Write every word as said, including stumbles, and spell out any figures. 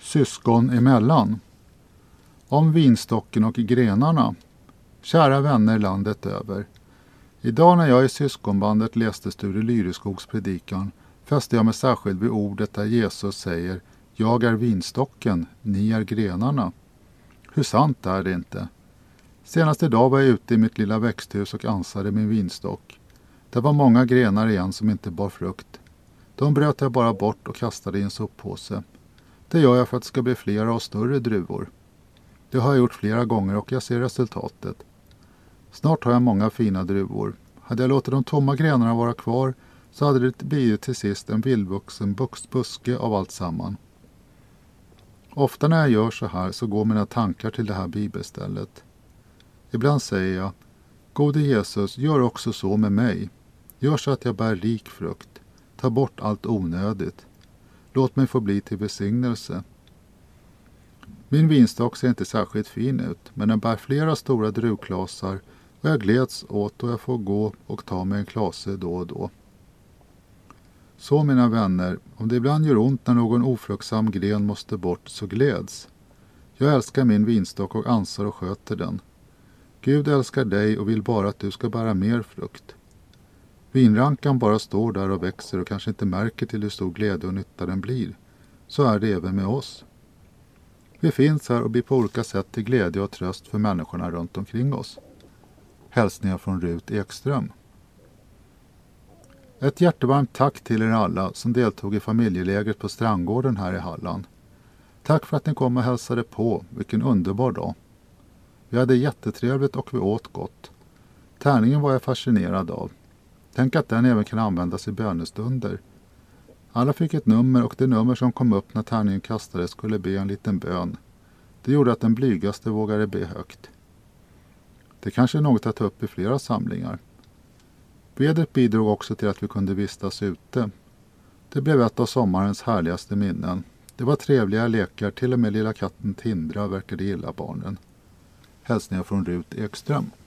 Syskon emellan. Om vinstocken och grenarna. Kära vänner landet över. Idag när jag i syskonbandet läste Sture Lyreskogs predikan fäste jag mig särskilt vid ordet där Jesus säger: jag är vinstocken, ni är grenarna. Hur sant är det inte? Senast idag var jag ute i mitt lilla växthus och ansade min vinstock. Det var många grenar igen som inte bar frukt. De bröt jag bara bort och kastade i en soppåse. Det gör jag för att det ska bli flera och större druvor. Det har jag gjort flera gånger och jag ser resultatet. Snart har jag många fina druvor. Hade jag låtit de tomma grenarna vara kvar så hade det blivit till sist en vildvuxen buske av allt samman. Ofta när jag gör så här så går mina tankar till det här bibelstället. Ibland säger jag: Gode Jesus, gör också så med mig. Gör så att jag bär rik frukt. Ta bort allt onödigt. Låt mig få bli till välsignelse. Min vinstock ser inte särskilt fin ut, men den bär flera stora druvklasar och jag gläds åt och jag får gå och ta mig en klase då och då. Så mina vänner, om det ibland gör ont när någon ofruktsam gren måste bort så gläds. Jag älskar min vinstock och ansar och sköter den. Gud älskar dig och vill bara att du ska bära mer frukt. Vinrankan bara står där och växer och kanske inte märker till hur stor glädje och nytta den blir. Så är det även med oss. Vi finns här och blir på olika sätt till glädje och tröst för människorna runt omkring oss. Hälsningar från Rut Ekström. Ett hjärtevarmt tack till er alla som deltog i familjelägret på Strandgården här i Halland. Tack för att ni kom och hälsade på. Vilken underbar dag. Vi hade jättetrevligt och vi åt gott. Tärningen var jag fascinerad av. Tänk att den även kan användas i bönestunder. Alla fick ett nummer och det nummer som kom upp när tärningen kastades skulle be en liten bön. Det gjorde att den blygaste vågade be högt. Det kanske är något att ta upp i flera samlingar. Vädret bidrog också till att vi kunde vistas ute. Det blev ett av sommarens härligaste minnen. Det var trevliga lekar, till och med lilla katten Tindra verkade gilla barnen. Hälsningar från Rut Ekström.